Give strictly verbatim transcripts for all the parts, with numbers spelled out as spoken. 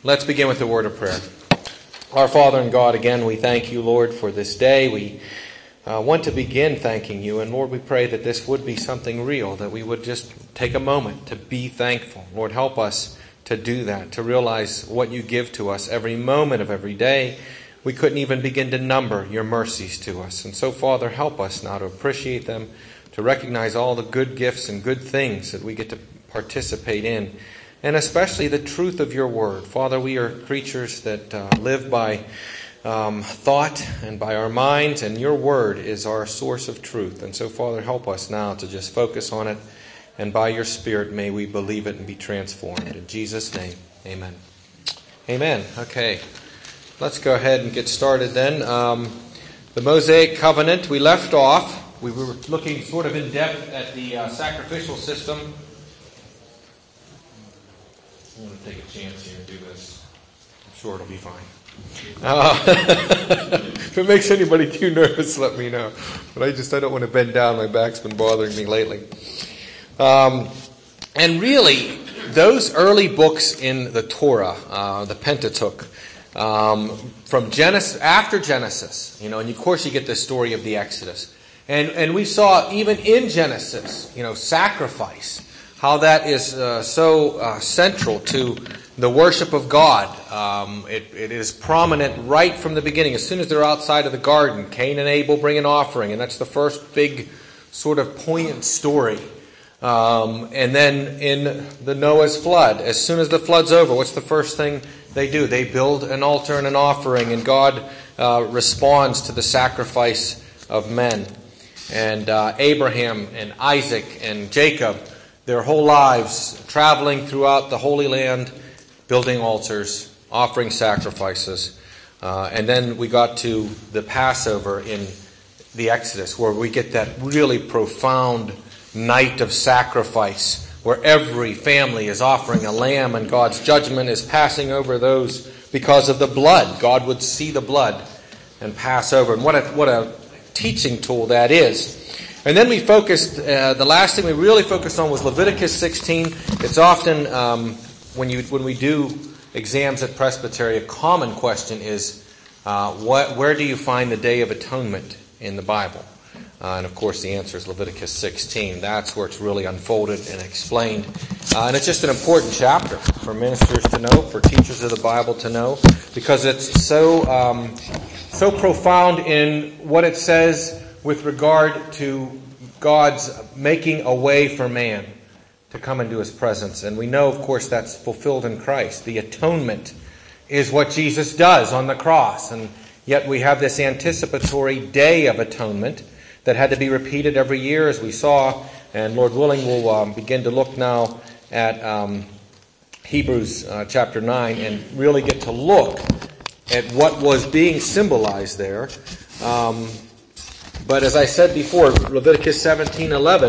Let's begin with the word of prayer. Our Father and God, again, we thank you, Lord, for this day. We uh, want to begin thanking you. And Lord, we pray that this would be something real, that we would just take a moment to be thankful. Lord, help us to do that, to realize what you give to us every moment of every day. We couldn't even begin to number your mercies to us. And so, Father, help us now to appreciate them, to recognize all the good gifts and good things that we get to participate in, and especially the truth of your word. Father, we are creatures that uh, live by um, thought and by our minds, and your word is our source of truth. And so, Father, help us now to just focus on it, and by your Spirit may we believe it and be transformed. In Jesus' name, amen. Amen. Okay, let's go ahead and get started then. Um, the Mosaic Covenant, we left off. We were looking sort of in depth at the uh, sacrificial system. I'm going to take a chance here and do this. I'm sure it'll be fine. Uh, if it makes anybody too nervous, let me know. But I just I don't want to bend down. My back's been bothering me lately. Um, and really, those early books in the Torah, uh, the Pentateuch, um, from Genesis after Genesis, you know, and of course you get the story of the Exodus, and and we saw even in Genesis, you know, sacrifice. How that is uh, so uh, central to the worship of God. Um, it, it is prominent right from the beginning. As soon as they're outside of the garden, Cain and Abel bring an offering, and that's the first big sort of poignant story. Um, and then in the Noah's flood, as soon as the flood's over, what's the first thing they do? They build an altar and an offering, and God uh, responds to the sacrifice of men. And uh, Abraham and Isaac and Jacob, their whole lives traveling throughout the Holy Land, building altars, offering sacrifices. Uh, and then we got to the Passover in the Exodus, where we get that really profound night of sacrifice, where every family is offering a lamb and God's judgment is passing over those because of the blood. God would see the blood and pass over. And what a, what a teaching tool that is. And then we focused, uh, the last thing we really focused on was Leviticus sixteen. It's often, um, when you when we do exams at Presbytery, a common question is, uh, what, where do you find the Day of Atonement in the Bible? Uh, and of course the answer is Leviticus sixteen. That's where it's really unfolded and explained. Uh, and it's just an important chapter for ministers to know, for teachers of the Bible to know, because it's so um, so profound in what it says with regard to God's making a way for man to come into his presence. And we know, of course, that's fulfilled in Christ. The atonement is what Jesus does on the cross. And yet we have this anticipatory day of atonement that had to be repeated every year, as we saw. And Lord willing, we'll um, begin to look now at um, Hebrews uh, chapter nine and really get to look at what was being symbolized there. Um, But as I said before, Leviticus seventeen eleven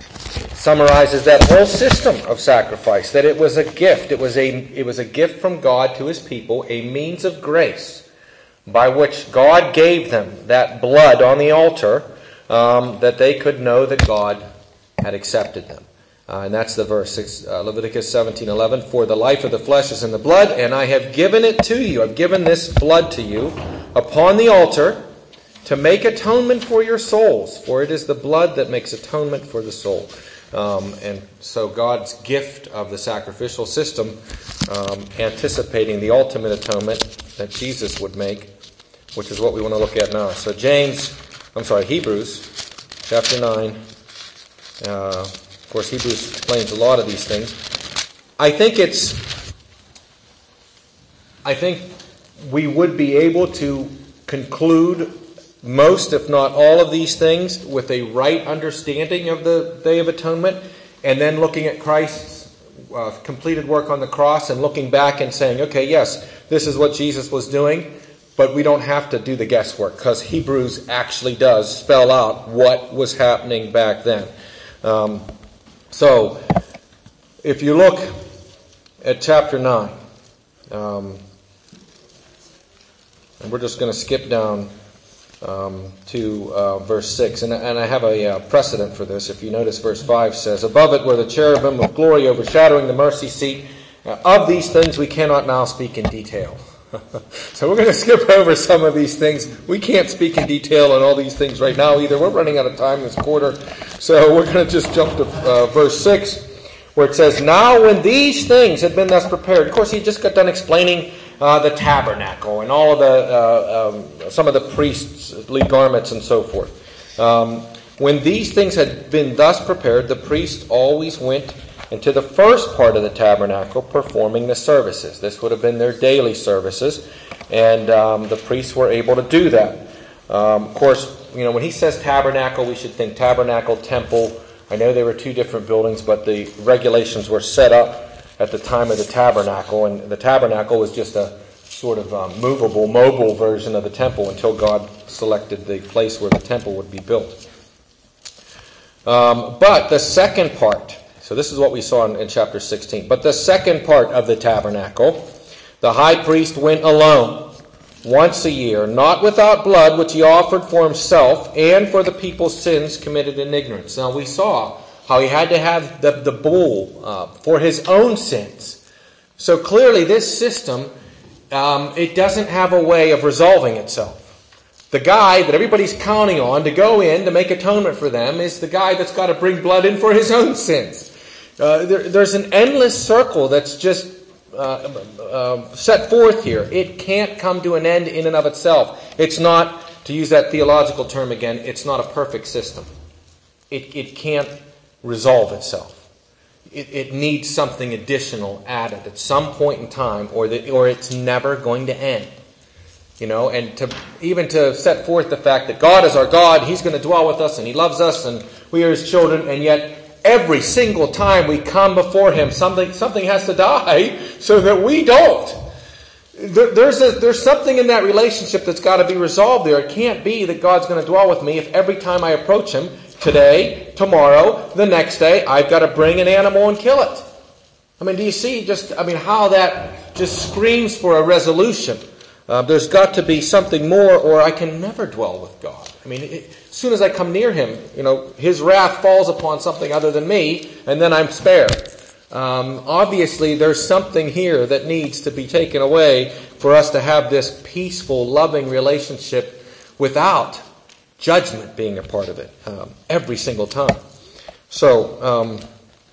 summarizes that whole system of sacrifice, that it was a gift. It was a, it was a gift from God to his people, a means of grace by which God gave them that blood on the altar, um, that they could know that God had accepted them. Uh, and that's the verse, uh, Leviticus seventeen eleven. For the life of the flesh is in the blood, and I have given it to you. I've given this blood to you upon the altar, to make atonement for your souls, for it is the blood that makes atonement for the soul. Um, and so God's gift of the sacrificial system, um, anticipating the ultimate atonement that Jesus would make, which is what we want to look at now. So James, I'm sorry, Hebrews chapter nine. Uh, of course, Hebrews explains a lot of these things. I think it's, I think we would be able to conclude most, if not all, of these things with a right understanding of the Day of Atonement, and then looking at Christ's uh, completed work on the cross and looking back and saying, okay, yes, this is what Jesus was doing, but we don't have to do the guesswork, because Hebrews actually does spell out what was happening back then. Um, so, if you look at chapter nine, um, and we're just going to skip down Um, to uh, verse six. And, and I have a uh, precedent for this. If you notice, verse five says, above it were the cherubim of glory overshadowing the mercy seat, Of these things we cannot now speak in detail. So we're going to skip over some of these things. We can't speak in detail on all these things right now either. We're running out of time this quarter. So we're going to just jump to uh, verse six, where it says, "Now when these things had been thus prepared," of course he just got done explaining uh, the tabernacle and all of the, uh, um, some of the priestly garments and so forth. Um, when these things had been thus prepared, the priest always went into the first part of the tabernacle performing the services. This would have been their daily services, and um, the priests were able to do that. Um, of course, you know, when he says tabernacle, we should think tabernacle, temple. I know there were two different buildings, but the regulations were set up at the time of the tabernacle, and the tabernacle was just a sort of um, movable, mobile version of the temple until God selected the place where the temple would be built. Um, but the second part, so this is what we saw in, in chapter sixteen. But the second part of the tabernacle, the high priest went alone once a year, not without blood, which he offered for himself and for the people's sins committed in ignorance. Now we saw how he had to have the, the bull uh, for his own sins. So clearly this system, um, it doesn't have a way of resolving itself. The guy that everybody's counting on to go in to make atonement for them is the guy that's got to bring blood in for his own sins. Uh, there, there's an endless circle that's just uh, uh, set forth here. It can't come to an end in and of itself. It's not, to use that theological term again, it's not a perfect system. It, it can't resolve itself. It, it needs something additional added at some point in time, or the, or it's never going to end. You know, and to even to set forth the fact that God is our God, He's going to dwell with us, and He loves us, and we are His children, and yet every single time we come before Him, something something has to die so that we don't. There, there's a, there's something in that relationship that's got to be resolved there. It can't be that God's going to dwell with me if every time I approach Him, today, tomorrow, the next day, I've got to bring an animal and kill it. I mean, do you see just, I mean, how that just screams for a resolution? Uh, there's got to be something more, or I can never dwell with God. I mean, it, as soon as I come near Him, you know, His wrath falls upon something other than me, and then I'm spared. Um, obviously, there's something here that needs to be taken away for us to have this peaceful, loving relationship without judgment being a part of it um, every single time. So, um,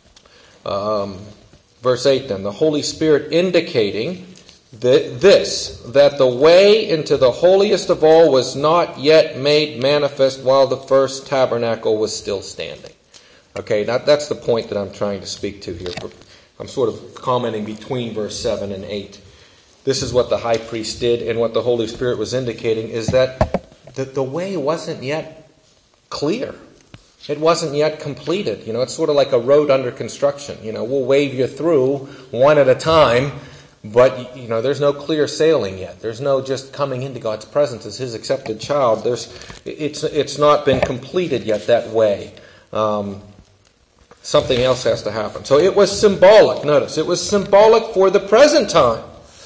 um, verse eight then, the Holy Spirit indicating that this, that the way into the holiest of all was not yet made manifest while the first tabernacle was still standing. Okay, now that's the point that I'm trying to speak to here. I'm sort of commenting between verse seven and eight. This is what the high priest did, and what the Holy Spirit was indicating is that the, the way wasn't yet clear. It wasn't yet completed. You know, it's sort of like a road under construction. You know, we'll wave you through one at a time, but, you know, there's no clear sailing yet. There's no just coming into God's presence as His accepted child. There's, it's, it's not been completed yet that way. Um, something else has to happen. So it was symbolic. Notice, it was symbolic for the present time,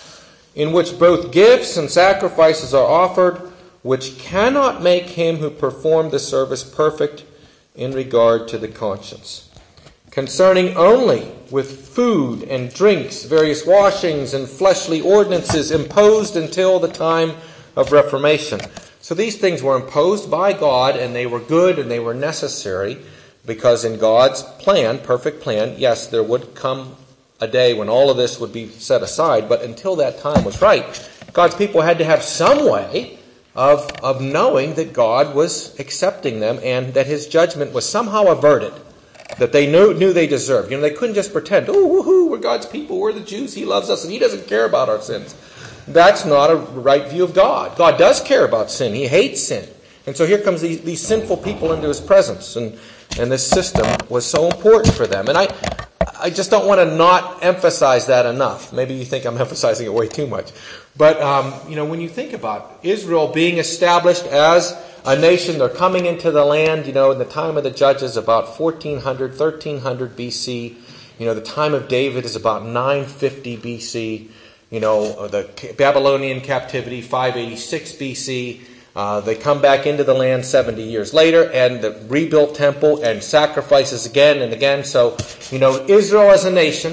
in which both gifts and sacrifices are offered, which cannot make him who performed the service perfect in regard to the conscience. Concerning only with food and drinks, various washings and fleshly ordinances imposed until the time of Reformation. So these things were imposed by God, and they were good and they were necessary, because in God's plan, perfect plan, yes, there would come a day when all of this would be set aside, but until that time was right, God's people had to have some way of, of knowing that God was accepting them and that His judgment was somehow averted, that they knew, knew they deserved. You know, they couldn't just pretend, oh, woohoo, we're God's people, we're the Jews, He loves us, and He doesn't care about our sins. That's not a right view of God. God does care about sin. He hates sin. And so here comes these, these sinful people into His presence, and, and this system was so important for them. And I, I just don't want to not emphasize that enough. Maybe you think I'm emphasizing it way too much. But, um, you know, when you think about Israel being established as a nation, they're coming into the land, you know, in the time of the Judges, about fourteen hundred, thirteen hundred B C. You know, the time of David is about nine fifty B C. You know, the Babylonian captivity, five eighty-six B C. Uh, they come back into the land seventy years later, and the rebuilt temple and sacrifices again and again. So, you know, Israel as a nation,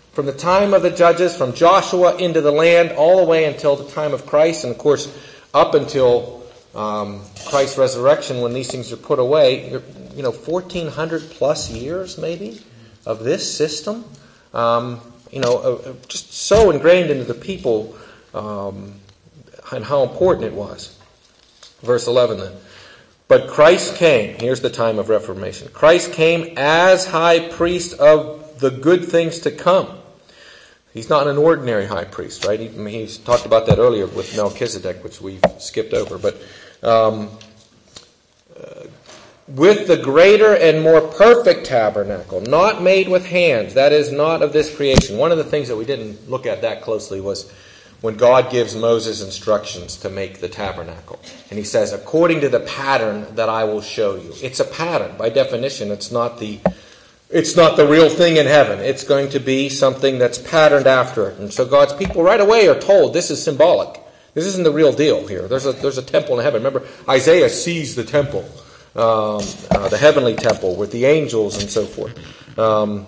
from the time of the judges, from Joshua into the land, all the way until the time of Christ, and of course, up until um, Christ's resurrection, when these things are put away, you know, fourteen hundred plus years, maybe, of this system. Um, you know, uh, just so ingrained into the people, um, and how important it was. Verse eleven then. But Christ came, here's the time of Reformation. Christ came as high priest of the good things to come. He's not an ordinary high priest, right? He, he's talked about that earlier with Melchizedek, which we've skipped over. But um, uh, with the greater and more perfect tabernacle, not made with hands, that is not of this creation. One of the things that we didn't look at that closely was when God gives Moses instructions to make the tabernacle. And he says, according to the pattern that I will show you. It's a pattern. By definition, it's not the it's not the real thing in heaven. It's going to be something that's patterned after it. And so God's people right away are told this is symbolic. This isn't the real deal here. There's a, there's a temple in heaven. Remember, Isaiah sees the temple, um, uh, the heavenly temple with the angels and so forth. Um,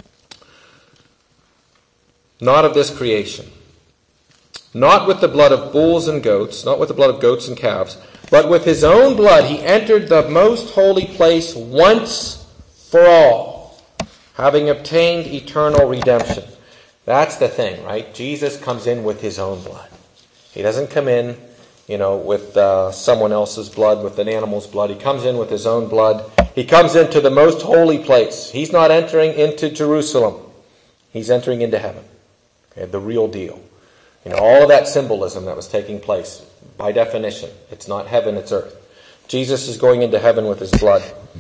not of this creation. Not with the blood of bulls and goats, not with the blood of goats and calves, but with his own blood he entered the most holy place once for all, having obtained eternal redemption. That's the thing, right? Jesus comes in with his own blood. He doesn't come in, you know, with uh, someone else's blood, with an animal's blood. He comes in with his own blood. He comes into the most holy place. He's not entering into Jerusalem. He's entering into heaven. Okay, the real deal. You know, all of that symbolism that was taking place, by definition, it's not heaven, it's earth. Jesus is going into heaven with his blood.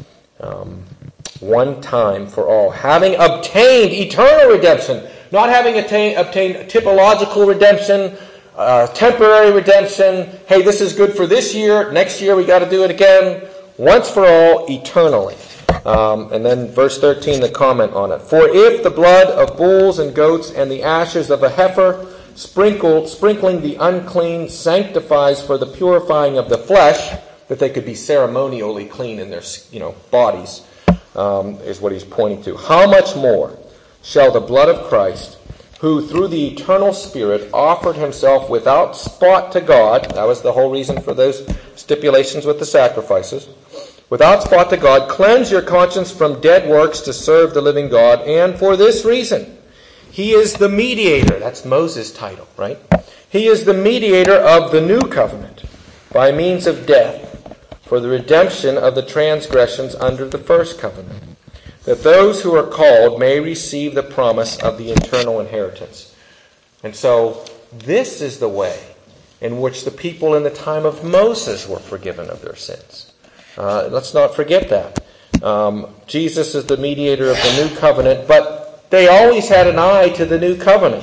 Um, one time for all. Having obtained eternal redemption. Not having attain, obtained typological redemption, uh, temporary redemption. Hey, this is good for this year. Next year we got to do it again. Once for all, eternally. Um, and then verse thirteen, the comment on it. For if the blood of bulls and goats and the ashes of a heifer sprinkled, sprinkling the unclean sanctifies for the purifying of the flesh, that they could be ceremonially clean in their, you know, bodies, um, is what he's pointing to. How much more shall the blood of Christ, who through the eternal Spirit offered himself without spot to God, that was the whole reason for those stipulations with the sacrifices, without spot to God, cleanse your conscience from dead works to serve the living God, and for this reason, he is the mediator. That's Moses' title, right? He is the mediator of the new covenant by means of death for the redemption of the transgressions under the first covenant, that those who are called may receive the promise of the eternal inheritance. And so this is the way in which the people in the time of Moses were forgiven of their sins. Uh, let's not forget that. Um, Jesus is the mediator of the new covenant, but they always had an eye to the new covenant.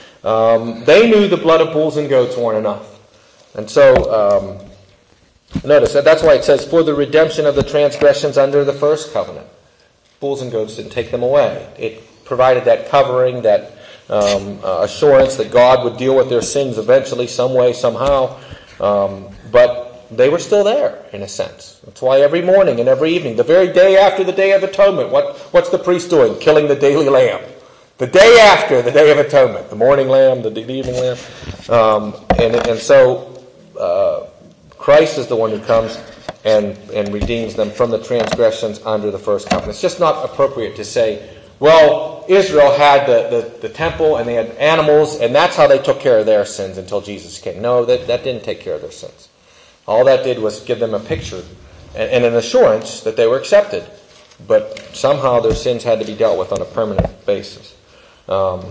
Um, they knew the blood of bulls and goats weren't enough. And so, um, notice that that's why it says, for the redemption of the transgressions under the first covenant. Bulls and goats didn't take them away. It provided that covering, that um, uh, assurance that God would deal with their sins eventually, some way, somehow. Um, but they were still there, in a sense. That's why every morning and every evening, the very day after the Day of Atonement, what, what's the priest doing? Killing the daily lamb. The day after the Day of Atonement, the morning lamb, the, the evening lamb. Um, and, and so uh, Christ is the one who comes and, and redeems them from the transgressions under the first covenant. It's just not appropriate to say, well, Israel had the, the, the temple and they had animals, and that's how they took care of their sins until Jesus came. No, that, that didn't take care of their sins. All that did was give them a picture and, and an assurance that they were accepted. But somehow their sins had to be dealt with on a permanent basis. Um,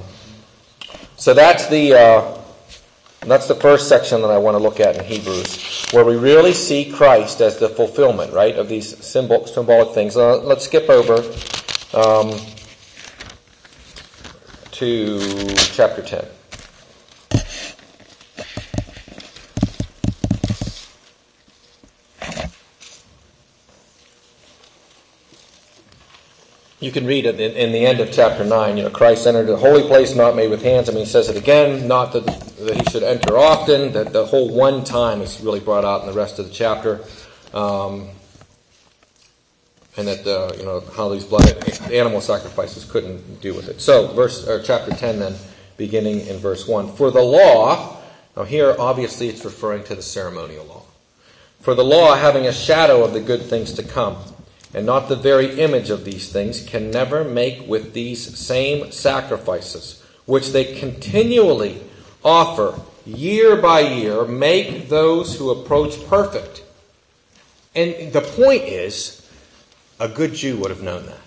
so that's the uh, that's the first section that I want to look at in Hebrews, where we really see Christ as the fulfillment, right, of these symbol, symbolic things. Uh, let's skip over um, to chapter ten. You can read it in, in the end of chapter nine. You know, Christ entered the holy place not made with hands. I mean, he says it again, not that, that he should enter often. That the whole one time is really brought out in the rest of the chapter. Um, and that uh, you know how these blood animal sacrifices couldn't do with it. So, verse or chapter ten, then, beginning in verse one. For the law, now here obviously it's referring to the ceremonial law. For the law, having a shadow of the good things to come, and not the very image of these things, can never make with these same sacrifices, which they continually offer year by year, make those who approach perfect. And the point is, a good Jew would have known that.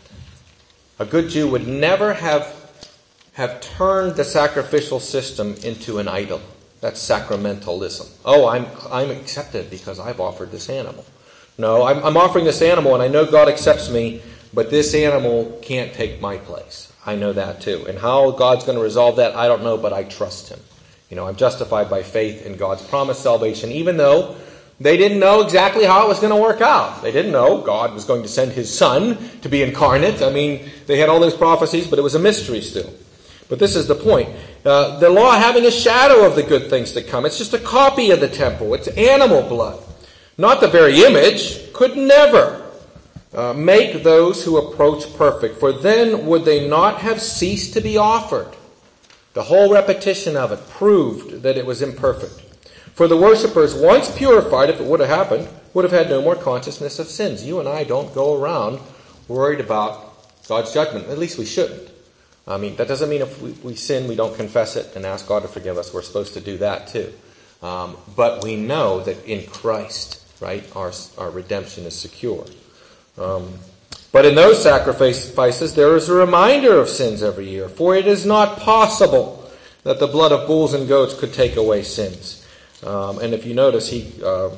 A good Jew would never have, have turned the sacrificial system into an idol. That's sacramentalism. Oh, I'm I'm accepted because I've offered this animal. No, I'm, I'm offering this animal and I know God accepts me, but this animal can't take my place. I know that too. And how God's going to resolve that, I don't know, but I trust Him. You know, I'm justified by faith in God's promised salvation, even though they didn't know exactly how it was going to work out. They didn't know God was going to send His Son to be incarnate. I mean, they had all those prophecies, but it was a mystery still. But this is the point. Uh, the law having a shadow of the good things to come. It's just a copy of the temple. It's animal blood. Not the very image. Could never uh, make those who approach perfect. For then would they not have ceased to be offered. The whole repetition of it proved that it was imperfect. For the worshippers, once purified, if it would have happened, would have had no more consciousness of sins. You and I don't go around worried about God's judgment. At least we shouldn't. I mean, that doesn't mean if we, we sin, we don't confess it and ask God to forgive us. We're supposed to do that too. Um, but we know that in Christ, right, our, our redemption is secure. Um, but in those sacrifices, there is a reminder of sins every year. For it is not possible that the blood of bulls and goats could take away sins. Um, and if you notice, he uh,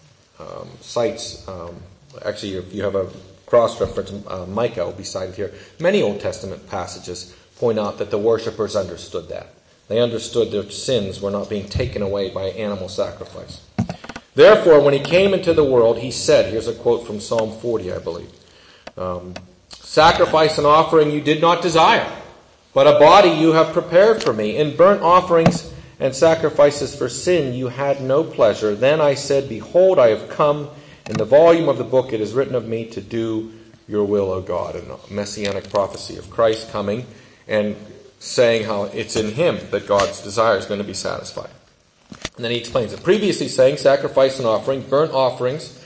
um, cites, um, actually, if you have a cross-reference, uh, Micah will be cited here. Many Old Testament passages point out that the worshippers understood that. They understood their sins were not being taken away by animal sacrifice. Therefore, when He came into the world, He said, here's a quote from Psalm forty, I believe, um, sacrifice and offering you did not desire, but a body you have prepared for me. In burnt offerings and sacrifices for sin you had no pleasure. Then I said, behold, I have come. In the volume of the book it is written of me to do your will, O God. And a messianic prophecy of Christ coming and saying how it's in Him that God's desire is going to be satisfied. And then he explains it. Previously saying, sacrifice and offering, burnt offerings,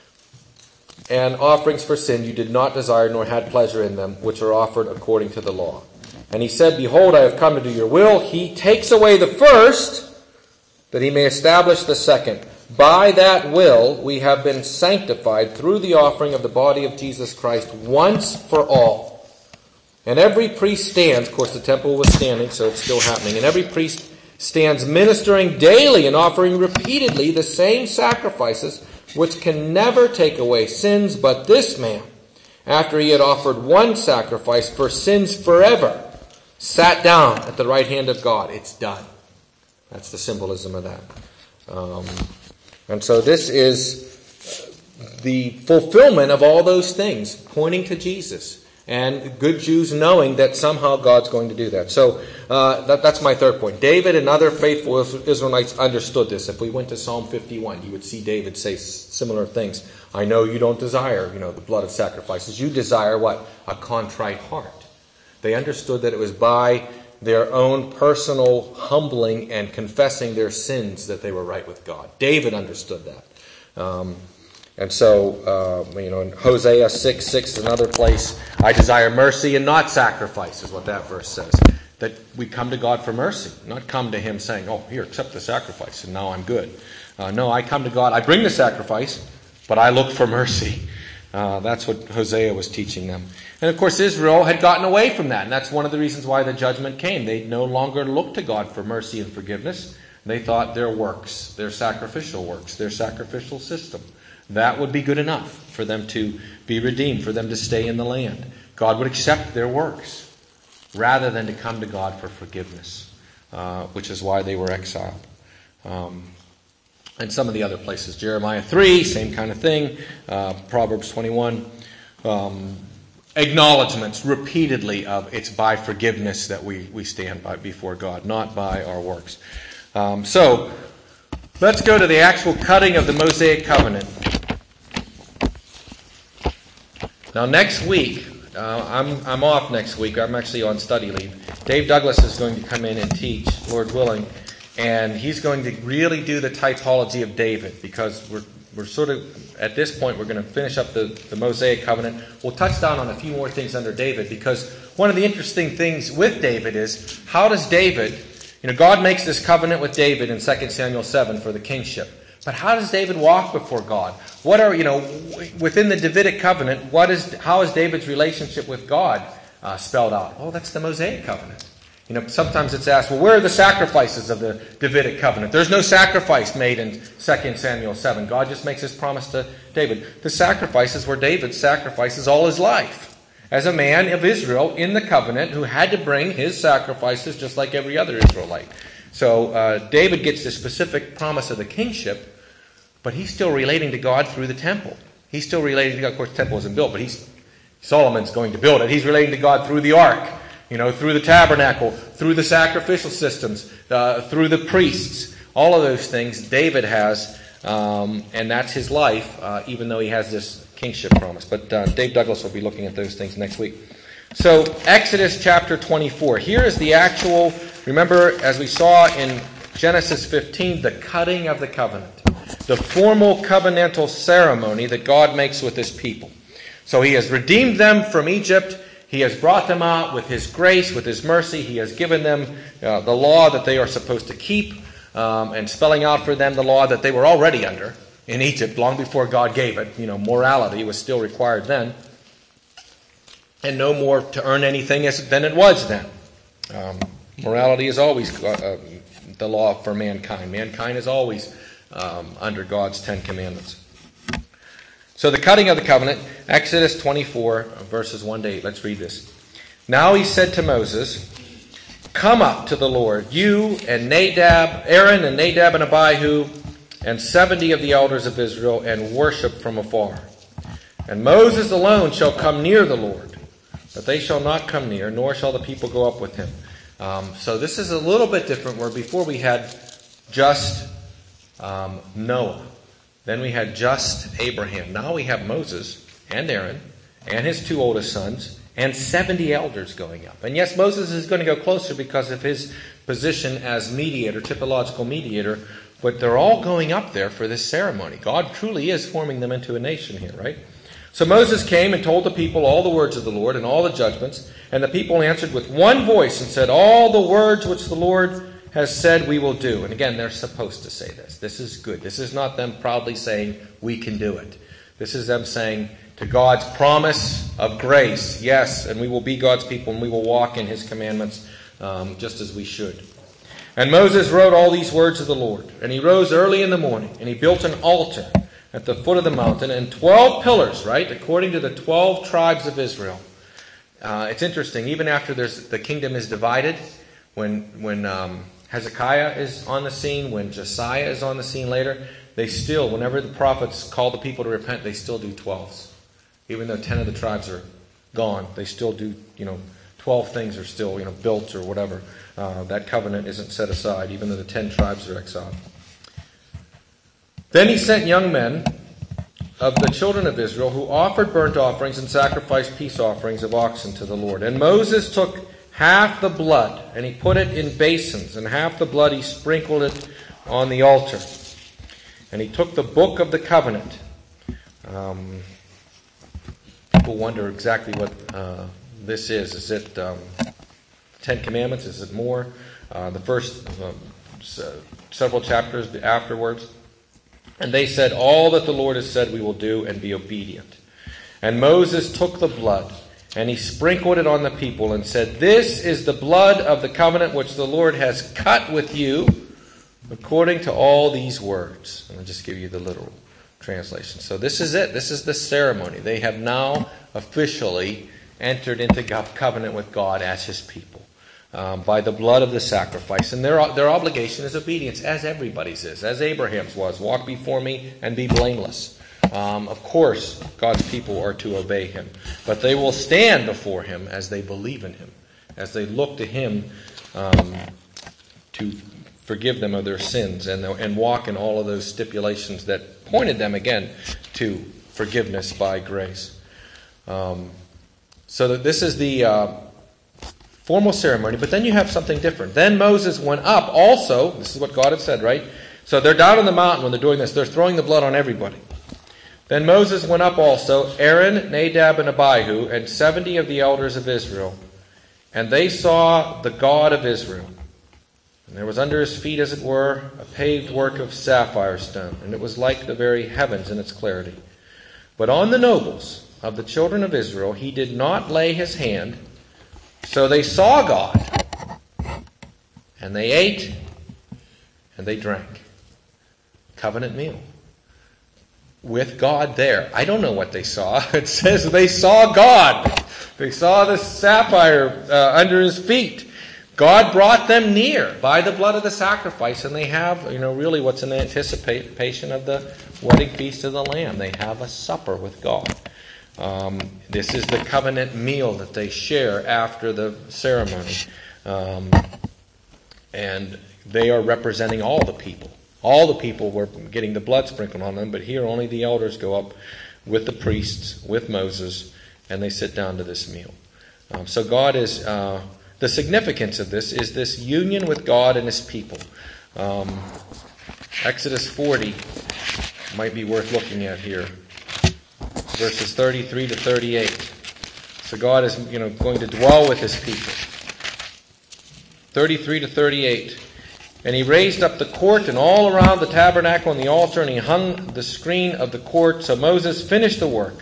and offerings for sin you did not desire nor had pleasure in them, which are offered according to the law. And He said, behold, I have come to do your will. He takes away the first, that He may establish the second. By that will we have been sanctified through the offering of the body of Jesus Christ once for all. And every priest stands, of course the temple was standing, so it's still happening, and every priest stands ministering daily and offering repeatedly the same sacrifices which can never take away sins, but this man, after he had offered one sacrifice for sins forever, sat down at the right hand of God. It's done. That's the symbolism of that. Um, and so this is the fulfillment of all those things, pointing to Jesus. And good Jews knowing that somehow God's going to do that. So uh, that, that's my third point. David and other faithful Israelites understood this. If we went to Psalm fifty-one, you would see David say similar things. I know you don't desire, you know, the blood of sacrifices. You desire what? A contrite heart. They understood that it was by their own personal humbling and confessing their sins that they were right with God. David understood that. Um, and so, uh, you know, in Hosea six six, another place, I desire mercy and not sacrifice, is what that verse says. That we come to God for mercy, not come to Him saying, oh, here, accept the sacrifice, and now I'm good. Uh, no, I come to God, I bring the sacrifice, but I look for mercy. Uh, that's what Hosea was teaching them. And of course, Israel had gotten away from that. And that's one of the reasons why the judgment came. They no longer looked to God for mercy and forgiveness. They thought their works, their sacrificial works, their sacrificial system, that would be good enough for them to be redeemed, for them to stay in the land. God would accept their works rather than to come to God for forgiveness, uh, which is why they were exiled. Um, and some of the other places, Jeremiah three, same kind of thing, uh, Proverbs twenty-one, um, acknowledgments repeatedly of it's by forgiveness that we, we stand by before God, not by our works. Um, so, let's go to the actual cutting of the Mosaic covenant. Now, next week, uh, I'm, I'm off next week. I'm actually on study leave. Dave Douglas is going to come in and teach, Lord willing, and he's going to really do the typology of David, because we're we're sort of, at this point, we're going to finish up the, the Mosaic covenant. We'll touch down on a few more things under David, because one of the interesting things with David is, how does David, you know, God makes this covenant with David in Second Samuel seven for the kingship. But how does David walk before God? What are, you know, within the Davidic covenant, what is, how is David's relationship with God uh, spelled out? Oh, that's the Mosaic covenant. You know, sometimes it's asked, well, where are the sacrifices of the Davidic covenant? There's no sacrifice made in Second Samuel seven. God just makes this promise to David. The sacrifices were David sacrifices all his life as a man of Israel in the covenant who had to bring his sacrifices just like every other Israelite. So uh, David gets the specific promise of the kingship, but he's still relating to God through the temple. He's still relating to God. Of course, the temple wasn't built, but he's Solomon's going to build it. He's relating to God through the ark. You know, through the tabernacle, through the sacrificial systems, uh, through the priests, all of those things David has, um, and that's his life, uh, even though he has this kingship promise. But uh, Dave Douglas will be looking at those things next week. So, Exodus chapter twenty-four. Here is the actual, remember, as we saw in Genesis fifteen, the cutting of the covenant. The formal covenantal ceremony that God makes with his people. So he has redeemed them from Egypt. He has brought them out with his grace, with his mercy. He has given them uh, the law that they are supposed to keep, um, and spelling out for them the law that they were already under in Egypt long before God gave it. You know, morality was still required then, and no more to earn anything as, than it was then. Um, morality is always uh, the law for mankind. Mankind is always um, under God's Ten Commandments. So the cutting of the covenant, Exodus twenty-four, verses one to eight. Let's read this. Now he said to Moses, "Come up to the Lord, you and Nadab, Aaron and Nadab and Abihu, and seventy of the elders of Israel, and worship from afar. And Moses alone shall come near the Lord, but they shall not come near, nor shall the people go up with him." Um, so this is a little bit different, where before we had just um, Noah. Then we had just Abraham. Now we have Moses and Aaron and his two oldest sons and seventy elders going up. And yes, Moses is going to go closer because of his position as mediator, typological mediator, but they're all going up there for this ceremony. God truly is forming them into a nation here, right? So Moses came and told the people all the words of the Lord and all the judgments, and the people answered with one voice and said, "All the words which the Lord has said we will do." And again, they're supposed to say this. This is good. This is not them proudly saying, "We can do it." This is them saying to God's promise of grace, yes, and we will be God's people and we will walk in his commandments um, just as we should. And Moses wrote all these words of the Lord. And he rose early in the morning and he built an altar at the foot of the mountain and twelve pillars, right, according to the twelve tribes of Israel. Uh, it's interesting, even after there's, the kingdom is divided, when, when um, Hezekiah is on the scene, when Josiah is on the scene later, they still, whenever the prophets call the people to repent, they still do twelves. Even though ten of the tribes are gone, they still do, you know, twelve things are still, you know, built or whatever. Uh, that covenant isn't set aside, even though the ten tribes are exiled. Then he sent young men of the children of Israel who offered burnt offerings and sacrificed peace offerings of oxen to the Lord. And Moses took half the blood, and he put it in basins, and half the blood he sprinkled it on the altar. And he took the book of the covenant. Um, people wonder exactly what uh, this is. Is it um, Ten Commandments? Is it more? Uh, the first uh, several chapters afterwards. And they said, "All that the Lord has said we will do, and be obedient." And Moses took the blood, and he sprinkled it on the people and said, "This is the blood of the covenant which the Lord has cut with you according to all these words." And I'll just give you the literal translation. So this is it. This is the ceremony. They have now officially entered into covenant with God as his people um, by the blood of the sacrifice. And their, their obligation is obedience, as everybody's is, as Abraham's was. Walk before me and be blameless. Um, of course, God's people are to obey him. But they will stand before him as they believe in him, as they look to him um, to forgive them of their sins and, and walk in all of those stipulations that pointed them, again, to forgiveness by grace. Um, so that this is the uh, formal ceremony, but then you have something different. Then Moses went up also. This is what God had said, right? So they're down on the mountain when they're doing this. They're throwing the blood on everybody. Then Moses went up also, Aaron, Nadab, and Abihu, and seventy of the elders of Israel. And they saw the God of Israel. And there was under his feet, as it were, a paved work of sapphire stone, and it was like the very heavens in its clarity. But on the nobles of the children of Israel he did not lay his hand, so they saw God. And they ate, and they drank. Covenant meal. With God there. I don't know what they saw. It says they saw God. They saw the sapphire uh, under his feet. God brought them near by the blood of the sacrifice, and they have, you know, really what's in anticipation of the wedding feast of the Lamb. They have a supper with God. Um, this is the covenant meal that they share after the ceremony. Um, and they are representing all the people. All the people were getting the blood sprinkled on them, but here only the elders go up with the priests, with Moses, and they sit down to this meal. Um, so God is, uh, the significance of this is this union with God and his people. Um, Exodus forty might be worth looking at here. Verses thirty-three to thirty-eight. So God is, you know, going to dwell with his people. thirty-three to thirty-eight. And he raised up the court and all around the tabernacle and the altar, and he hung the screen of the court. So Moses finished the work.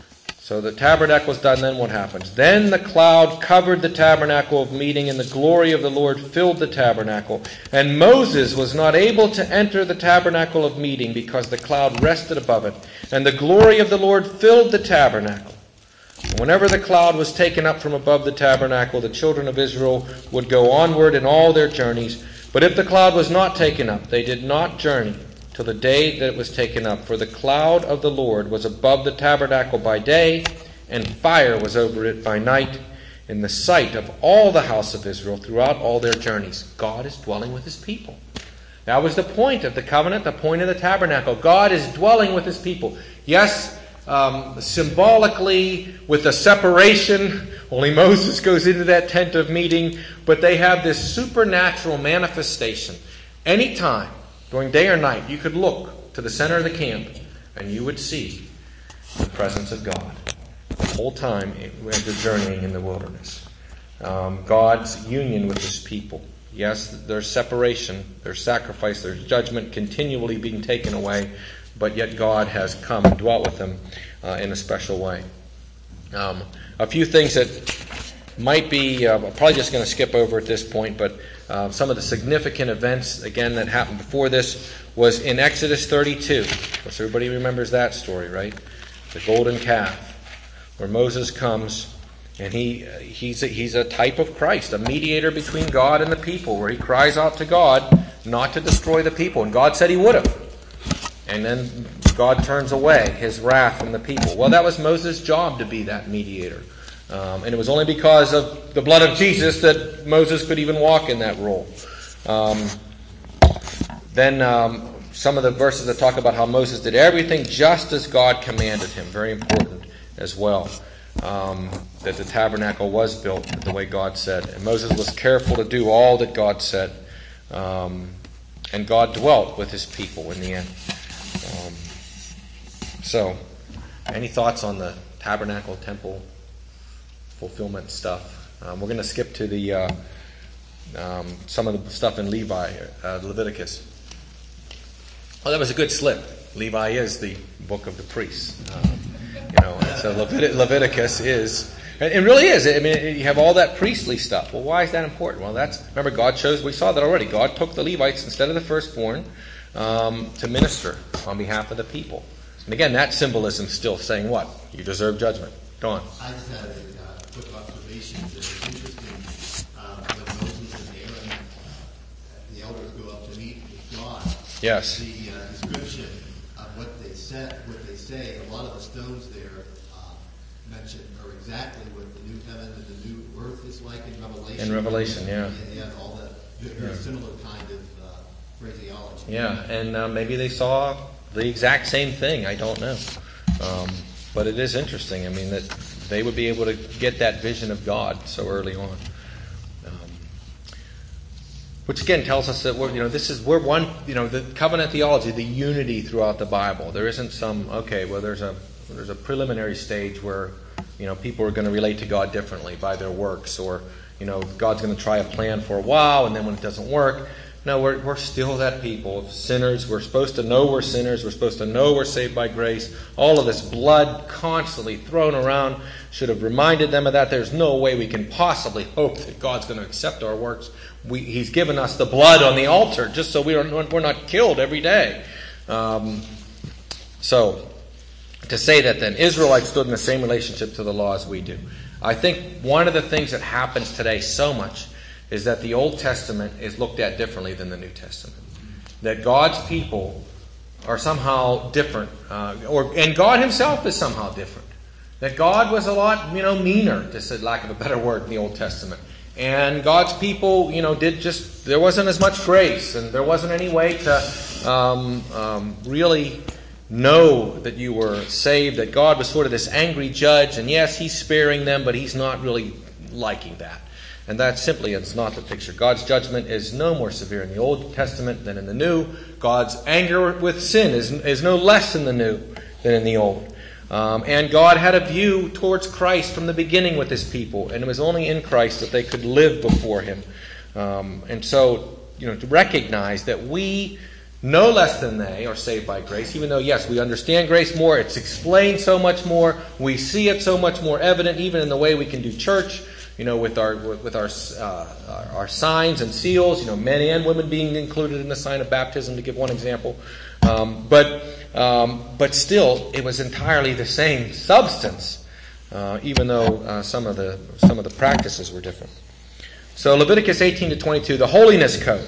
So the tabernacle was done. Then what happens? Then the cloud covered the tabernacle of meeting, and the glory of the Lord filled the tabernacle. And Moses was not able to enter the tabernacle of meeting because the cloud rested above it. And the glory of the Lord filled the tabernacle. And whenever the cloud was taken up from above the tabernacle, the children of Israel would go onward in all their journeys. But if the cloud was not taken up, they did not journey till the day that it was taken up. For the cloud of the Lord was above the tabernacle by day, and fire was over it by night, in the sight of all the house of Israel throughout all their journeys. God is dwelling with his people. That was the point of the covenant, the point of the tabernacle. God is dwelling with his people. Yes, um, symbolically with the separation. Only Moses goes into that tent of meeting, but they have this supernatural manifestation. Anytime, during day or night, you could look to the center of the camp and you would see the presence of God the whole time they're journeying in the wilderness. Um, God's union with his people. Yes, there's separation, there's sacrifice, there's judgment continually being taken away, but yet God has come and dwelt with them uh, in a special way. Um, a few things that might be, uh, I'm probably just going to skip over at this point, but uh, some of the significant events, again, that happened before this was in Exodus thirty-two. Of course, everybody remembers that story, right? The golden calf, where Moses comes, and he he's a, he's a type of Christ, a mediator between God and the people, where he cries out to God not to destroy the people. And God said he would have. And then God turns away his wrath from the people. Well, that was Moses' job to be that mediator. Um, and it was only because of the blood of Jesus that Moses could even walk in that role. Um, then um, some of the verses that talk about how Moses did everything just as God commanded him. Very important as well. Um, that the tabernacle was built the way God said. And Moses was careful to do all that God said. Um, and God dwelt with his people in the end. Um, so, any thoughts on the tabernacle, temple, fulfillment stuff? Um, we're going to skip to the uh, um, some of the stuff in Levi, uh, Leviticus. Well, that was a good slip. Levi is the book of the priests. Um, you know, so Levit- Leviticus is, and it really is. I mean, you have all that priestly stuff. Well, why is that important? Well, that's remember God chose. We saw that already. God took the Levites instead of the firstborn um, to minister on behalf of the people. And again, that symbolism still saying what? You deserve judgment. Go on. I just had a uh, quick observation that it's interesting uh, when Moses and Aaron, uh, the elders, go up to meet with God. Yes. The uh, description of what they said, what they say, a lot of the stones there uh, mentioned are exactly what the new heaven and the new earth is like in Revelation. In Revelation, yeah. They had all the very Yeah. similar kind of uh, phraseology. Yeah, and uh, maybe they saw the exact same thing. I don't know. Um, but it is interesting. I mean, that they would be able to get that vision of God so early on. Um, which again tells us that we're, you know, this is we're one. You know, the covenant theology, the unity throughout the Bible. There isn't some okay. Well, there's a there's a preliminary stage where, you know, people are going to relate to God differently by their works, or, you know, God's going to try a plan for a while, and then when it doesn't work, no, we're we're still that people of sinners. We're supposed to know we're sinners. We're supposed to know we're saved by grace. All of this blood constantly thrown around should have reminded them of that. There's no way we can possibly hope that God's going to accept our works. We, he's given us the blood on the altar just so we are we're not killed every day. Um, so. To say that then Israelites stood in the same relationship to the law as we do. I think one of the things that happens today so much is that the Old Testament is looked at differently than the New Testament. That God's people are somehow different, uh, or and God Himself is somehow different. That God was a lot, you know, meaner, to say lack of a better word, in the Old Testament. And God's people, you know, did just there wasn't as much grace, and there wasn't any way to um, um, really know that you were saved, that God was sort of this angry judge, and yes, He's sparing them, but He's not really liking that. And that simply is not the picture. God's judgment is no more severe in the Old Testament than in the New. God's anger with sin is, is no less in the New than in the Old. Um, and God had a view towards Christ from the beginning with His people, and it was only in Christ that they could live before Him. Um, and so, you know, to recognize that we no less than they are saved by grace, even though, yes, we understand grace more. It's explained so much more. We see it so much more evident, even in the way we can do church, you know, with our with our uh, our signs and seals, you know, men and women being included in the sign of baptism, to give one example. Um, but um, but still, it was entirely the same substance, uh, even though uh, some of the some of the practices were different. So Leviticus eighteen to twenty-two, the holiness code.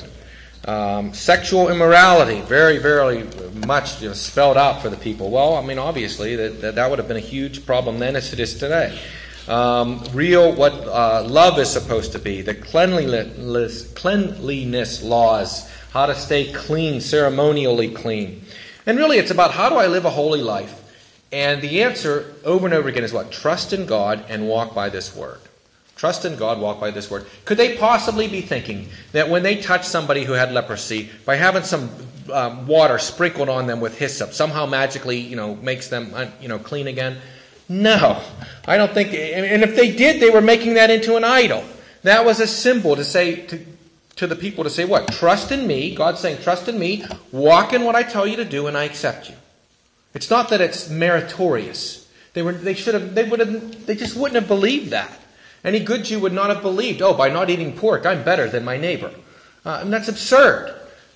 Um, sexual immorality, very, very much, you know, spelled out for the people. Well, I mean, obviously, that, that, that would have been a huge problem then as it is today. Um, real, what uh, love is supposed to be, the cleanliness, cleanliness laws, how to stay clean, ceremonially clean. And really, it's about how do I live a holy life? And the answer over and over again is what? Trust in God and walk by this word. Trust in God, walk by this word. Could they possibly be thinking that when they touched somebody who had leprosy, by having some um, water sprinkled on them with hyssop, somehow magically, you know, makes them, you know, clean again? No, I don't think. And if they did, they were making that into an idol. That was a symbol to say to, to the people to say what? Trust in me. God's saying, trust in me. Walk in what I tell you to do, and I accept you. It's not that it's meritorious. They were. They should have. They would have. They just wouldn't have believed that. Any good Jew would not have believed, oh, by not eating pork, I'm better than my neighbor. Uh, and that's absurd.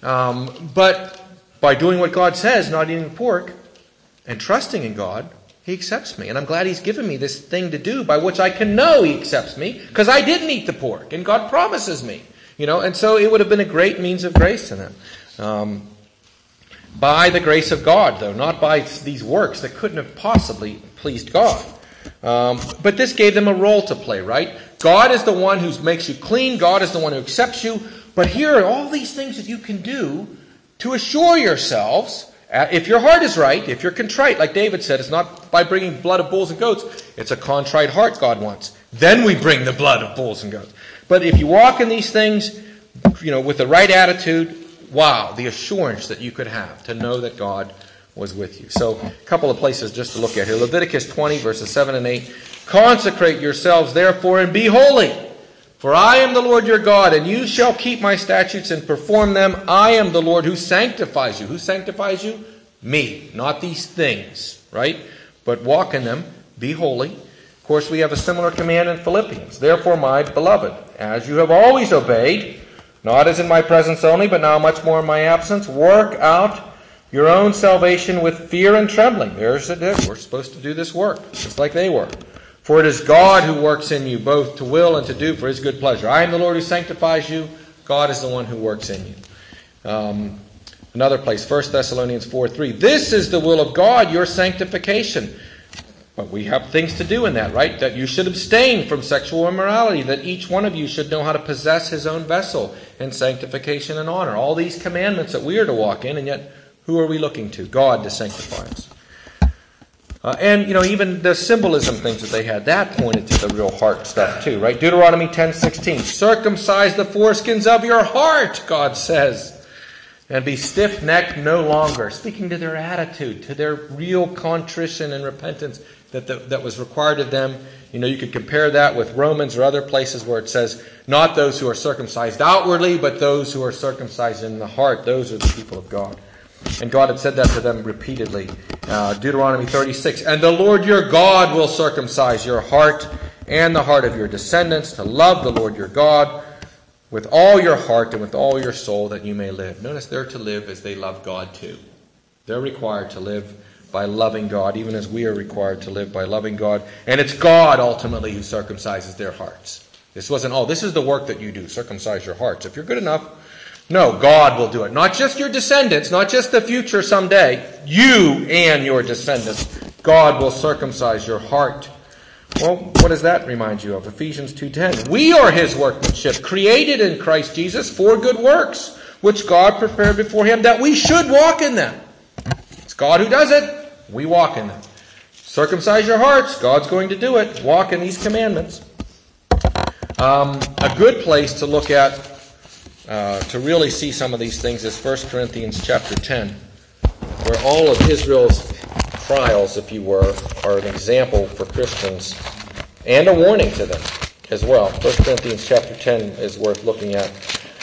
Um, but by doing what God says, not eating pork, and trusting in God, He accepts me. And I'm glad He's given me this thing to do by which I can know He accepts me, because I didn't eat the pork, and God promises me. You know, and so it would have been a great means of grace to them. Um, by the grace of God, though, not by these works that couldn't have possibly pleased God. Um, but this gave them a role to play, right? God is the one who makes you clean. God is the one who accepts you. But here are all these things that you can do to assure yourselves, uh, if your heart is right, if you're contrite, like David said, it's not by bringing blood of bulls and goats. It's a contrite heart God wants. Then we bring the blood of bulls and goats. But if you walk in these things, you know, with the right attitude, wow, the assurance that you could have to know that God was with you. So a couple of places just to look at here. Leviticus twenty, verses seven and eight. Consecrate yourselves, therefore, and be holy. For I am the Lord your God, and you shall keep my statutes and perform them. I am the Lord who sanctifies you. Who sanctifies you? Me. Not these things, right? But walk in them. Be holy. Of course, we have a similar command in Philippians. Therefore, my beloved, as you have always obeyed, not as in my presence only, but now much more in my absence, work out your own salvation with fear and trembling. There's it. We're supposed to do this work, just like they were. For it is God who works in you, both to will and to do for His good pleasure. I am the Lord who sanctifies you. God is the one who works in you. Um, another place, First Thessalonians four three. This is the will of God, your sanctification. But we have things to do in that, right? That you should abstain from sexual immorality. That each one of you should know how to possess his own vessel in sanctification and honor. All these commandments that we are to walk in, and yet who are we looking to? God to sanctify us. Uh, and, you know, even the symbolism things that they had, that pointed to the real heart stuff too, right? Deuteronomy ten sixteen, circumcise the foreskins of your heart, God says, and be stiff-necked no longer. Speaking to their attitude, to their real contrition and repentance that the, that was required of them. You know, you could compare that with Romans or other places where it says, not those who are circumcised outwardly, but those who are circumcised in the heart. Those are the people of God. And God had said that to them repeatedly. Uh, Deuteronomy thirty-six, and the Lord your God will circumcise your heart and the heart of your descendants to love the Lord your God with all your heart and with all your soul, that you may live. Notice they're to live as they love God too. They're required to live by loving God, even as we are required to live by loving God. And it's God ultimately who circumcises their hearts. This wasn't, oh, this is the work that you do, circumcise your hearts. If you're good enough, no, God will do it. Not just your descendants, not just the future someday. You and your descendants. God will circumcise your heart. Well, what does that remind you of? Ephesians two ten. We are his workmanship, created in Christ Jesus for good works, which God prepared beforehand that we should walk in them. It's God who does it. We walk in them. Circumcise your hearts. God's going to do it. Walk in these commandments. Um, a good place to look at Uh, to really see some of these things is First Corinthians chapter ten, where all of Israel's trials, if you were, are an example for Christians and a warning to them as well. First Corinthians chapter ten is worth looking at.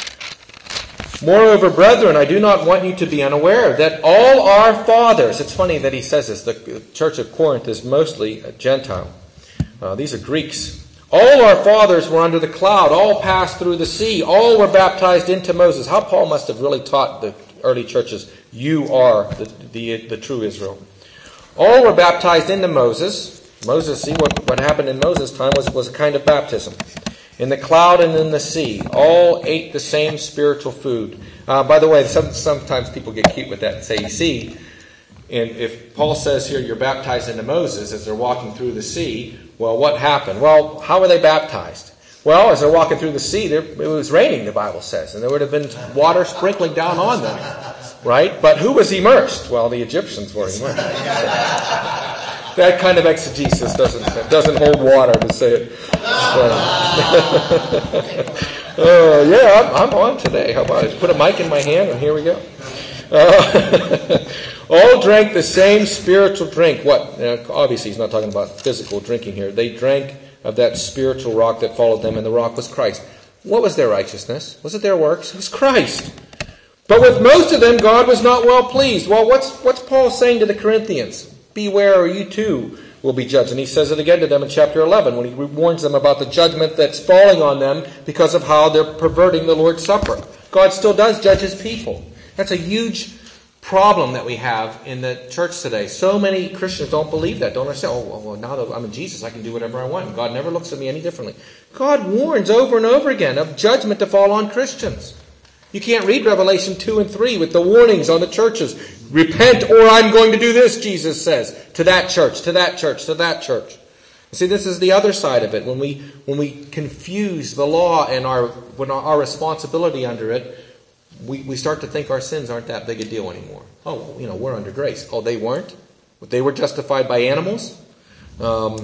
Moreover, brethren, I do not want you to be unaware that all our fathers, it's funny that he says this, the church of Corinth is mostly Gentile. Uh, these are Greeks. All our fathers were under the cloud, all passed through the sea, all were baptized into Moses. How Paul must have really taught the early churches, you are the, the, the true Israel. All were baptized into Moses. Moses, see what, what happened in Moses' time was, was a kind of baptism. In the cloud and in the sea, all ate the same spiritual food. Uh, by the way, some, sometimes people get cute with that and say, you see, and if Paul says here you're baptized into Moses as they're walking through the sea, well, what happened? Well, how were they baptized? Well, as they're walking through the sea, there, it was raining, the Bible says, and there would have been water sprinkling down on them, right? But who was immersed? Well, the Egyptians were immersed. That kind of exegesis doesn't doesn't hold water, to say it. Oh, yeah, I'm, I'm on today. How about it? Put a mic in my hand, and here we go. Uh, all drank the same spiritual drink. What? Now, obviously, he's not talking about physical drinking here. They drank of that spiritual rock that followed them, and the rock was Christ. What was their righteousness? Was it their works? It was Christ. But with most of them, God was not well pleased. Well, what's, what's Paul saying to the Corinthians? Beware, or you too will be judged. And he says it again to them in chapter eleven, when he warns them about the judgment that's falling on them because of how they're perverting the Lord's Supper. God still does judge his people. That's a huge problem that we have in the church today. So many Christians don't believe that, don't understand. Oh, well, now that I'm in Jesus, I can do whatever I want. And God never looks at me any differently. God warns over and over again of judgment to fall on Christians. You can't read Revelation two and three with the warnings on the churches. Repent or I'm going to do this, Jesus says. To that church, to that church, to that church. You see, this is the other side of it. When we when we confuse the law and our when our, our responsibility under it, we, we start to think our sins aren't that big a deal anymore. Oh, well, you know, we're under grace. Oh, they weren't? They were justified by animals? Um,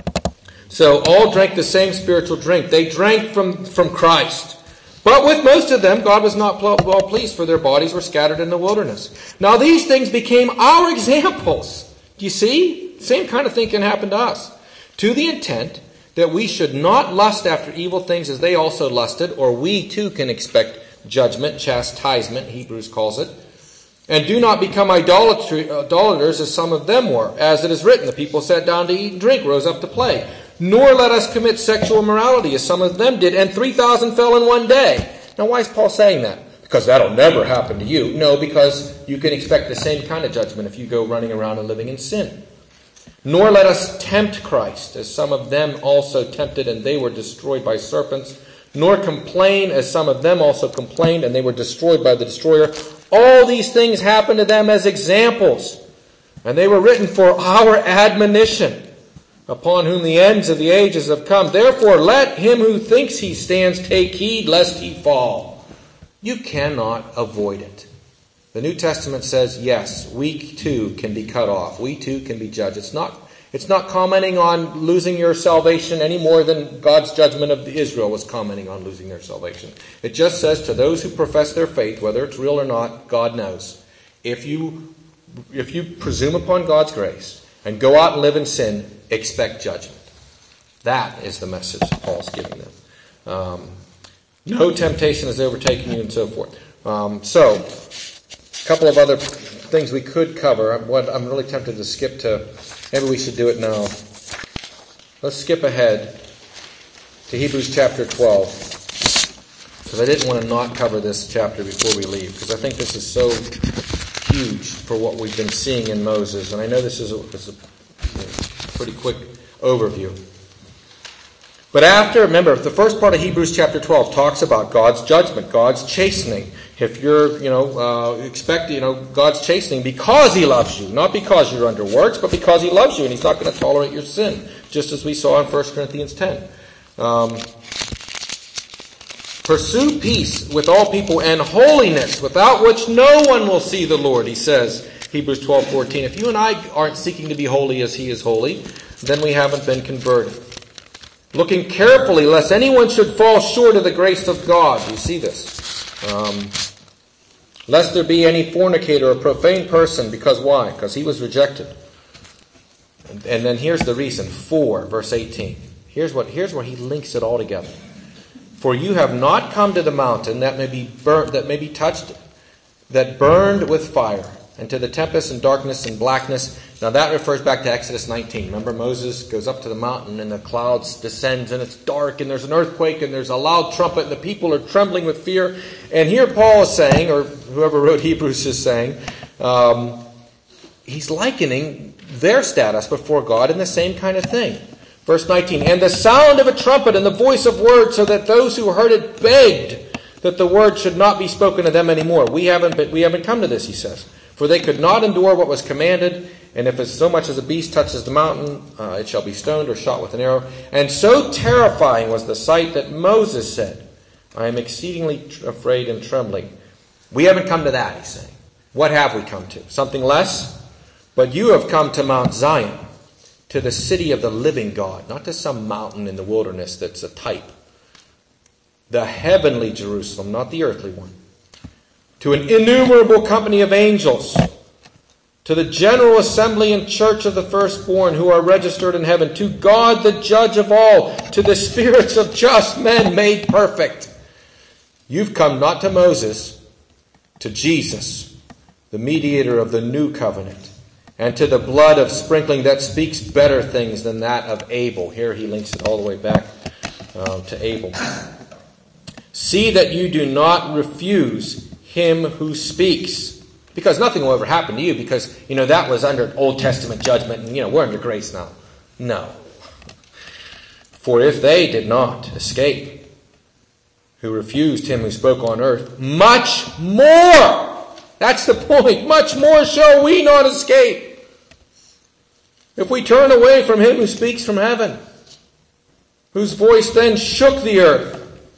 so all drank the same spiritual drink. They drank from, from Christ. But with most of them, God was not well pleased, for their bodies were scattered in the wilderness. Now these things became our examples. Do you see? Same kind of thing can happen to us. To the intent that we should not lust after evil things as they also lusted, or we too can expect judgment, chastisement, Hebrews calls it. And do not become idolatry, idolaters as some of them were. As it is written, the people sat down to eat and drink, rose up to play. Nor let us commit sexual immorality as some of them did, and three thousand fell in one day. Now why is Paul saying that? Because that'll never happen to you. No, because you can expect the same kind of judgment if you go running around and living in sin. Nor let us tempt Christ, as some of them also tempted, and they were destroyed by serpents. Nor complain, as some of them also complained, and they were destroyed by the destroyer. All these things happened to them as examples, and they were written for our admonition, upon whom the ends of the ages have come. Therefore, let him who thinks he stands take heed, lest he fall. You cannot avoid it. The New Testament says, yes, we too can be cut off. We too can be judged. It's not, it's not commenting on losing your salvation any more than God's judgment of Israel was commenting on losing their salvation. It just says to those who profess their faith, whether it's real or not, God knows. If you, if you presume upon God's grace and go out and live in sin, expect judgment. That is the message Paul's giving them. Um, no temptation has overtaken you and so forth. Um, so, a couple of other things we could cover. I'm, what, I'm really tempted to skip to, maybe we should do it now. Let's skip ahead to Hebrews chapter twelve. Because I didn't want to not cover this chapter before we leave. Because I think this is so huge for what we've been seeing in Moses. And I know this is a, this is a pretty quick overview. But after, remember, the first part of Hebrews chapter twelve talks about God's judgment, God's chastening. If you're, you know, uh, expect, you know, God's chastening because He loves you, not because you're under works, but because He loves you, and He's not going to tolerate your sin, just as we saw in First Corinthians ten. Um, Pursue peace with all people and holiness, without which no one will see the Lord, he says, Hebrews twelve fourteen. If you and I aren't seeking to be holy as He is holy, then we haven't been converted. Looking carefully, lest anyone should fall short of the grace of God. You see this. Um, lest there be any fornicator or profane person. Because why? Because he was rejected. And, and then here's the reason. For, verse eighteen. Here's what. Here's where he links it all together. For you have not come to the mountain that may be burnt, that may be touched, that burned with fire, and to the tempest and darkness and blackness. Now that refers back to Exodus nineteen. Remember, Moses goes up to the mountain and the clouds descends and it's dark and there's an earthquake and there's a loud trumpet and the people are trembling with fear. And here Paul is saying, or whoever wrote Hebrews is saying, um, he's likening their status before God in the same kind of thing. Verse nineteen, and the sound of a trumpet and the voice of words, so that those who heard it begged that the word should not be spoken to them anymore. We haven't been, we haven't come to this, he says. For they could not endure what was commanded, and if as so much as a beast touches the mountain, uh, it shall be stoned or shot with an arrow. And so terrifying was the sight that Moses said, I am exceedingly tr- afraid and trembling. We haven't come to that, he's saying. What have we come to? Something less? But you have come to Mount Zion, to the city of the living God, not to some mountain in the wilderness that's a type. The heavenly Jerusalem, not the earthly one. To an innumerable company of angels, to the general assembly and church of the firstborn who are registered in heaven, to God the judge of all, to the spirits of just men made perfect. You've come not to Moses, to Jesus, the mediator of the new covenant, and to the blood of sprinkling that speaks better things than that of Abel. Here he links it all the way back uh, to Abel. See that you do not refuse him who speaks. Because nothing will ever happen to you, because, you know, that was under Old Testament judgment, and, you know, we're under grace now. No. For if they did not escape, who refused him who spoke on earth, much more, that's the point, much more shall we not escape, if we turn away from him who speaks from heaven, whose voice then shook the earth.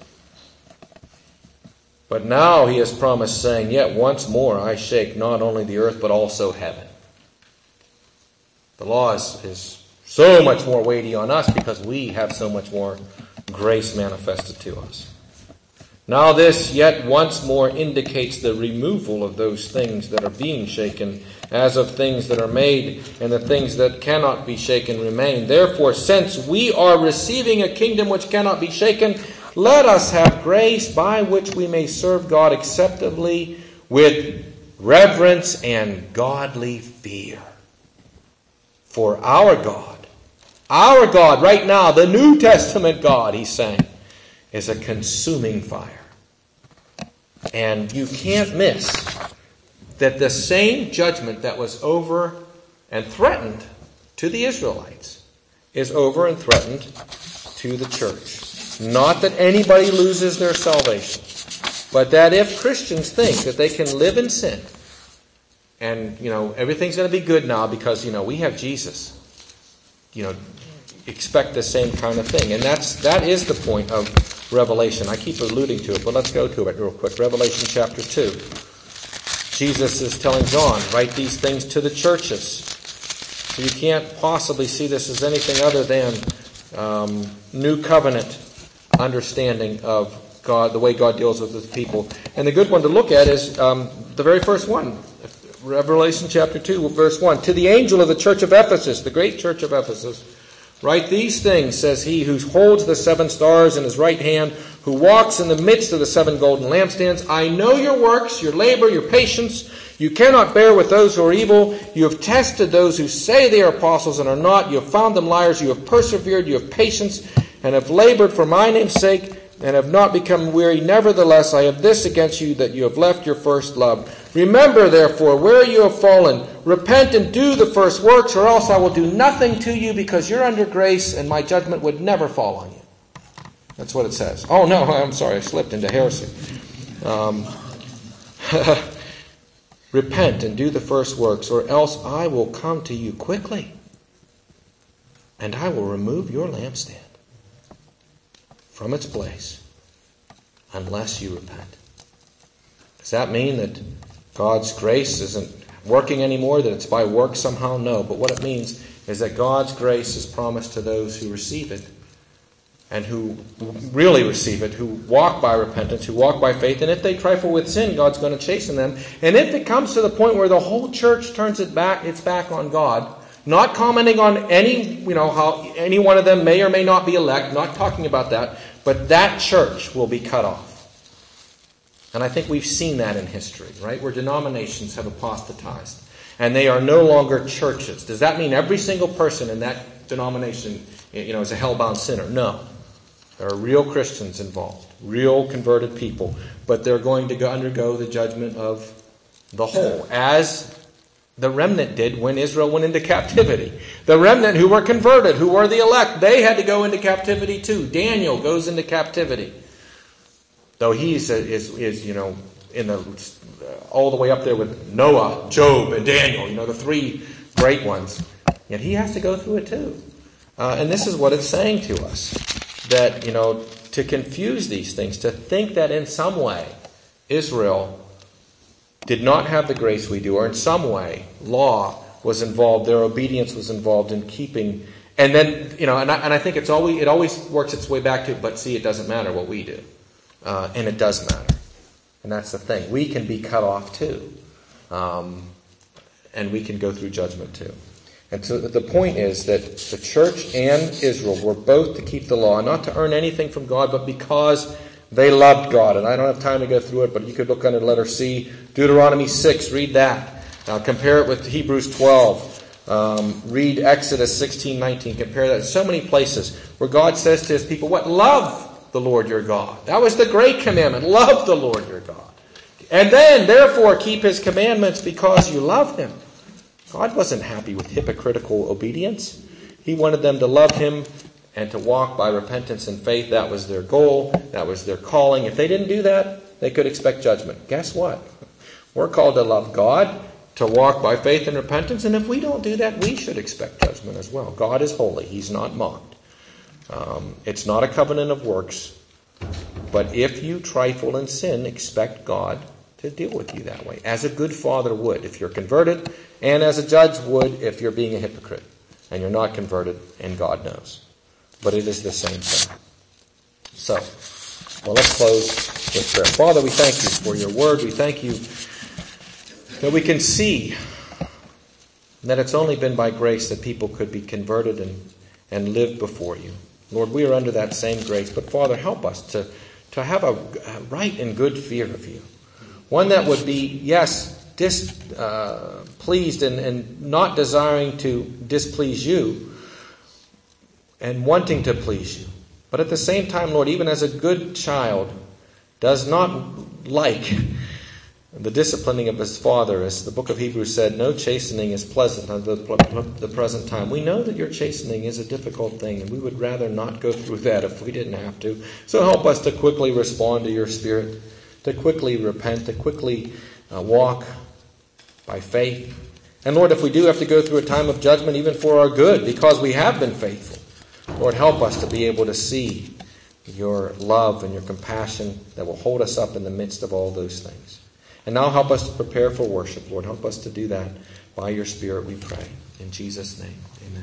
But now he has promised, saying, yet once more I shake not only the earth, but also heaven. The law is, is so much more weighty on us because we have so much more grace manifested to us. Now this yet once more indicates the removal of those things that are being shaken, as of things that are made, and the things that cannot be shaken remain. Therefore, since we are receiving a kingdom which cannot be shaken, let us have grace by which we may serve God acceptably with reverence and godly fear. For our God, our God right now, the New Testament God, he's saying, is a consuming fire. And you can't miss that the same judgment that was over and threatened to the Israelites is over and threatened to the church. Not that anybody loses their salvation, but that if Christians think that they can live in sin and, you know, everything's going to be good now because, you know, we have Jesus, you know, expect the same kind of thing. And that's that is the point of Revelation. I keep alluding to it, but let's go to it real quick. Revelation chapter two. Jesus is telling John, write these things to the churches. So you can't possibly see this as anything other than um, new covenant understanding of God, the way God deals with his people. And the good one to look at is um, the very first one, Revelation chapter two, verse one. To the angel of the church of Ephesus, the great church of Ephesus, write these things, says he who holds the seven stars in his right hand, who walks in the midst of the seven golden lampstands. I know your works, your labor, your patience. You cannot bear with those who are evil. You have tested those who say they are apostles and are not. You have found them liars. You have persevered. You have patience and have labored for my name's sake and have not become weary. Nevertheless, I have this against you, that you have left your first love. Remember, therefore, where you have fallen. Repent and do the first works, or else I will do nothing to you, because you're under grace and my judgment would never fall on you. That's what it says. Oh, no, I'm sorry. I slipped into heresy. Um, Repent and do the first works, or else I will come to you quickly, and I will remove your lampstand from its place unless you repent. Does that mean that God's grace isn't working anymore, that it's by work somehow? No. But what it means is that God's grace is promised to those who receive it, and who really receive it, who walk by repentance, who walk by faith. And if they trifle with sin, God's going to chasten them. And if it comes to the point where the whole church turns it back, its back on God, not commenting on any, you know, how any one of them may or may not be elect, not talking about that, but that church will be cut off. And I think we've seen that in history, right? Where denominations have apostatized. And they are no longer churches. Does that mean every single person in that denomination, you know, is a hell-bound sinner? No. There are real Christians involved, real converted people, but they're going to go undergo the judgment of the whole, as the remnant did when Israel went into captivity. The remnant who were converted, who were the elect, they had to go into captivity too. Daniel goes into captivity, though he's is is you know in the all the way up there with Noah, Job, and Daniel, you know, the three great ones. Yet he has to go through it too, uh, and this is what it's saying to us. That, you know, to confuse these things, to think that in some way Israel did not have the grace we do, or in some way law was involved, their obedience was involved in keeping, and then, you know, and I, and I think it's always, it always works its way back to, but see, it doesn't matter what we do. Uh, and it does matter. And that's the thing. We can be cut off too. Um, and we can go through judgment too. And so the point is that the church and Israel were both to keep the law, not to earn anything from God, but because they loved God. And I don't have time to go through it, but you could look under letter C. Deuteronomy six, read that. Uh, compare it with Hebrews twelve. Um, read Exodus sixteen, nineteen. Compare that. So many places where God says to his people, what? Love the Lord your God. That was the great commandment. Love the Lord your God. And then, therefore, keep his commandments because you love him. God wasn't happy with hypocritical obedience. He wanted them to love him and to walk by repentance and faith. That was their goal. That was their calling. If they didn't do that, they could expect judgment. Guess what? We're called to love God, to walk by faith and repentance. And if we don't do that, we should expect judgment as well. God is holy. He's not mocked. Um, it's not a covenant of works. But if you trifle in sin, expect God to deal with you that way, as a good father would if you're converted, and as a judge would if you're being a hypocrite and you're not converted, and God knows. But it is the same thing. So, well, let's close with prayer. Father, we thank you for your word. We thank you that we can see that it's only been by grace that people could be converted and, and live before you. Lord, we are under that same grace, but Father, help us to, to have a, a right and good fear of you. One that would be, yes, displeased uh, and, and not desiring to displease you and wanting to please you. But at the same time, Lord, even as a good child does not like the disciplining of his father, as the book of Hebrews said, no chastening is pleasant unto the present time. We know that your chastening is a difficult thing, and we would rather not go through that if we didn't have to. So help us to quickly respond to your Spirit, to quickly repent, to quickly uh, walk by faith. And Lord, if we do have to go through a time of judgment, even for our good, because we have been faithful, Lord, help us to be able to see your love and your compassion that will hold us up in the midst of all those things. And now help us to prepare for worship, Lord. Help us to do that by your Spirit, we pray. In Jesus' name, amen.